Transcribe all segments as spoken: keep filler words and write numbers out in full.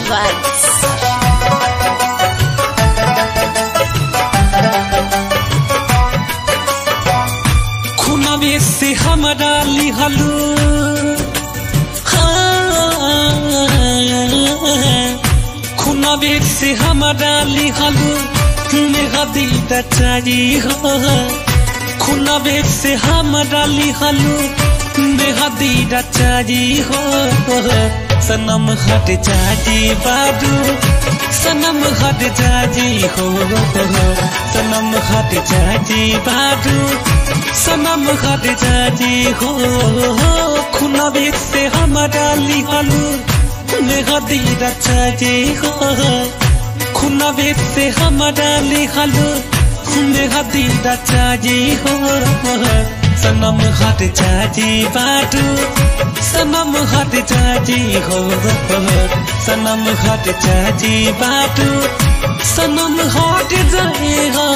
Vibes. खुनावे से हमारा लिहलू खुनावे से हमारा लिहलू मेरा दीदा चाहिए हो खुनावे से हमारा लिहलू मेरा दीदा चाहिए हो सनम हट जाजी बाजू सनम हट जाजी हो सनम हट जाजी बाजू सनम हट जाजी हो खुनावे से हमारा लिहलू मेरा दीदा चाहिए हो खुनावे से हमारा लिहलू मेरा दीदा चाहिए हो सनम हट जाजी बाजू सनम हट जाजी हो सनम हट जाजी बाजू सनम हट जाए हो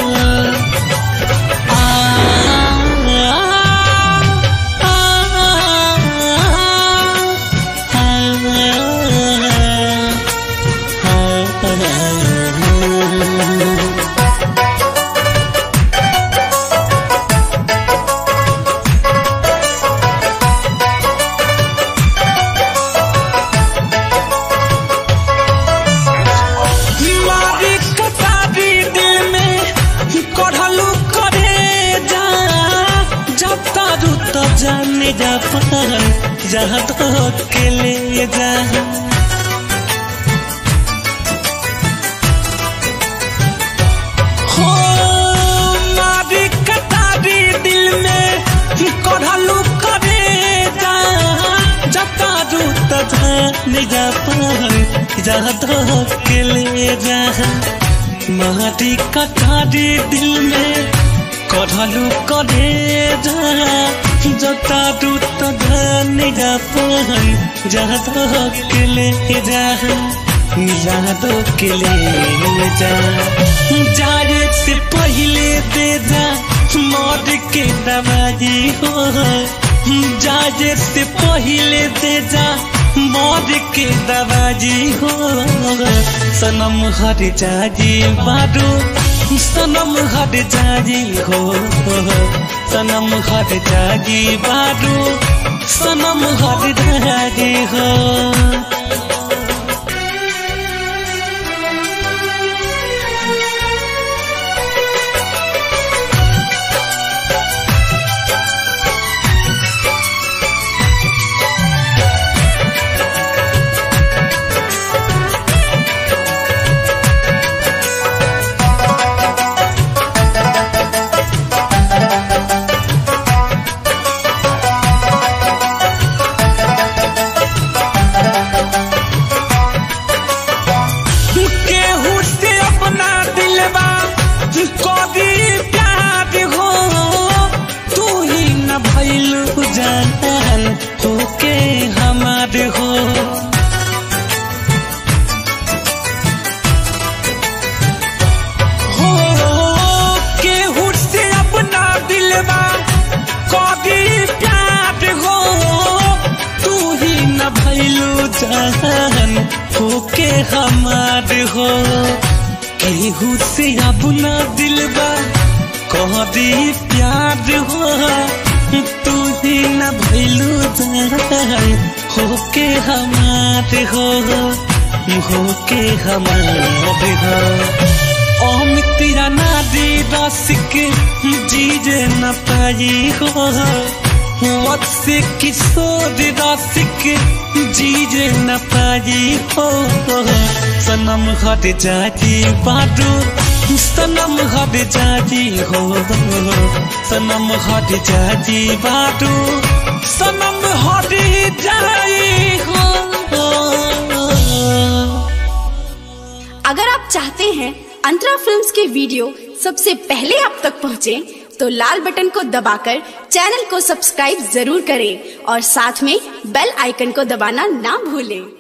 जाने जा पार जहाँ तो के ले जा हो मारी कटारी दिल में कढ़लू करे जा जता रूत जाने जा पार जहाँ तो के ले जा मारी कटारी दिल में कढ़लू करे जा जता दूत जाने जा पार जहाँ तो के ले जा जहाँ तो के ले जा जाने से पहले दे जा मौत के दवाई हो जाने से पहले दे जा मौत के दवाई हो सनम हट जाजी बारू सनम हट जाजी हो सनम हट जाजी बारू सनम हट जाजी हो भैलू जान होके हमारे हो हो केहू से अपना दिलवा कभी प्यार हो तू ही न भैलू जान होके हमारे हो केहू से अपना दिलवा कभी प्यार हो तू ही न भैलू जान होके हमारे हो होके हमारे हो अमितिया नादी रसिक जीजे न पाई हो वत से किशोर रसिक जीजे न पाई हो सनम हट जाजी बारू सनम हट जाजी हो सनम हट जाजी बारू सनम हट जाई हो। अगर आप चाहते हैं अंतरा फिल्म्स के वीडियो सबसे पहले आप तक पहुंचे तो लाल बटन को दबाकर चैनल को सब्सक्राइब जरूर करें और साथ में बेल आइकन को दबाना ना भूलें।